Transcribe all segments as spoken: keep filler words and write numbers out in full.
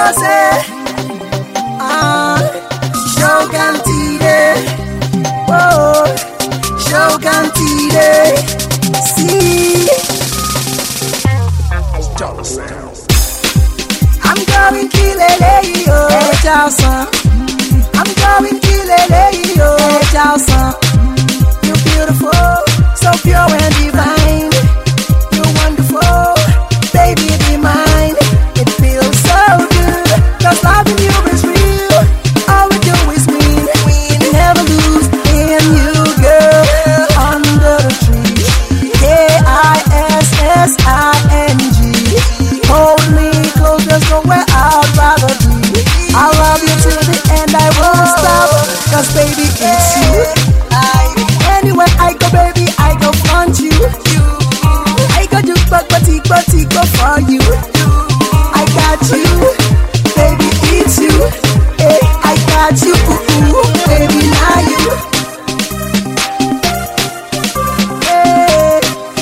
say, ah, Shogun Tide, oh, Shogun Tide, see. I'm going kilele yo, Jalsa. I'm going kilele yo, Jalsa. You're beautiful, so pure and divine. You're wonderful, baby, be mine. It feels so good, cause loving you is real. All we do is win, we never lose. Me and you, girl, under the tree. K I S S I N G. Hold me close, there's nowhere I'd rather be. I love you till the end, I won't stop. Cause baby, it's you. Anywhere I go, baby, I go front you. I go do but but but go for you. I got you, baby, it's you. Hey, I got you, ooh, ooh, baby, now you. Hey.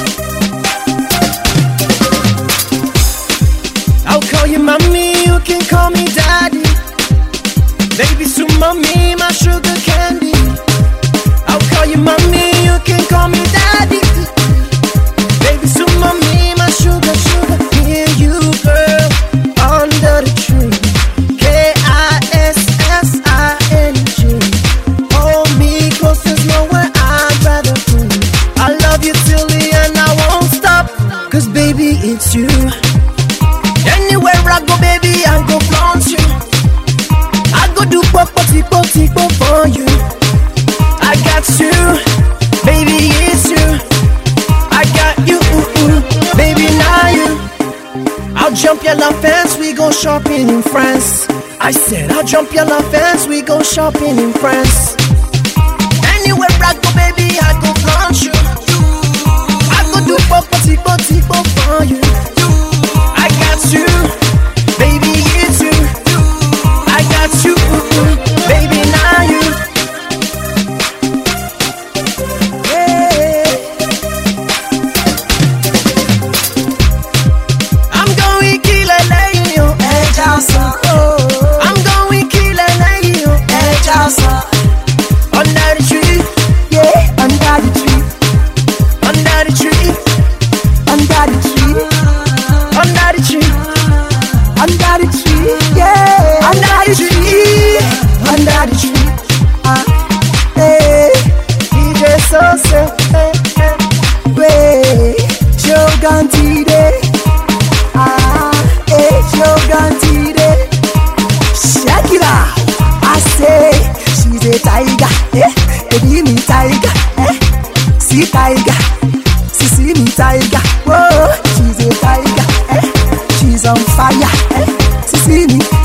I'll call you mommy, you can call me daddy. Baby, so mommy, my sugar candy. I'll call you mommy, you can call me daddy. Baby, so mommy, my sugar, sugar. Me and you, girl, under the tree. K I S S I N G. Hold me close, there's nowhere I'd rather be. I love you till the end, I won't stop. Cause baby, it's you. Anywhere I go, baby, I go flaunt you. I go do pop, pop, pop, pop for you. I got you, baby, it's you. I got you, ooh, ooh, baby, now you. I'll jump your love fence, we go shopping in France. I said I'll jump your love fence, we go shopping in France. Anywhere I go, baby, I go flaunt you. I go do pop, pop, pop, pop for you. I got you, baby, it's you. I got you, ooh, ooh, baby, now you. I'm going kilele yo, Jalsa. Under the tree, yeah, under the tree, under the tree, under the tree, under the tree, under the tree, yeah, under the tree, under the tree. Ah, hey, D J Sose, hey, hey, hey, Shogun Tide. Ah, hey, Shogun Tide. Shakira, I say she's a tiger, eh? Baby, me tiger, eh? See tiger, see see me tiger. Whoa, she's a tiger, eh? She's on fire, eh? See see me.